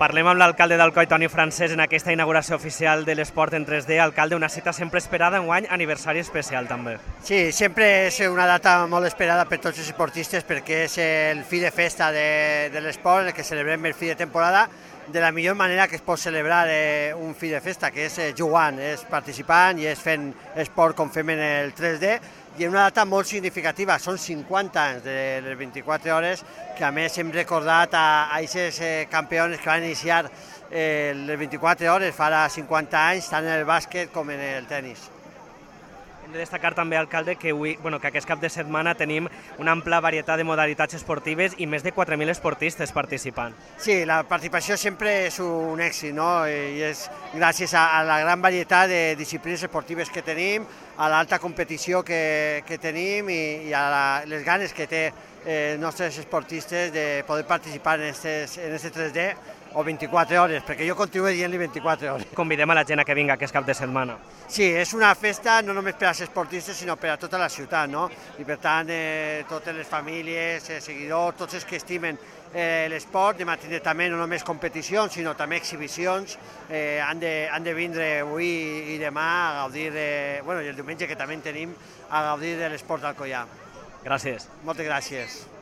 Parlem amb l'alcalde d'Alcoi, Toni Francés, en aquesta inauguració oficial de l'esport en 3D. Alcalde, una cita sempre esperada, enguany aniversari especial també. Sí, sempre és una data molt esperada per tots els esportistes perquè és el fi de festa de l'esport, el que celebrem el fi de temporada de la millor manera que es pot celebrar un fi de festa, que és jugant, és participant i és fent esport com fem en el 3D, i una data molt significativa, són 50 anys de les 24 hores, que a més hem recordat a aquests campions que van iniciar les 24 hores fa 50 anys, tant en el bàsquet com en el tennis. Hem de destacar també, alcalde, que aquest cap de setmana tenim una ampla varietat de modalitats esportives i més de 4.000 esportistes participant. Sí, la participació sempre és un èxit, no? I és gràcies a la gran varietat de disciplines esportives que tenim, a l'alta competició que tenim i a les ganes que té els nostres esportistes de poder participar en aquest 3D o 24 hores, perquè jo continuo dient-li 24 hores. Convidem a la gent a que vinga aquest cap de setmana. Sí, és una festa no només per als esportistes, sinó per a tota la ciutat, no? I per tant, totes les famílies, seguidors, tots els que estimen l'esport, de tindre també no només competicions, sinó també exhibicions, han de vindre avui i demà a gaudir, i el diumenge que també en tenim, a gaudir de l'esport d'Alcoià. Gràcies. Moltes gràcies.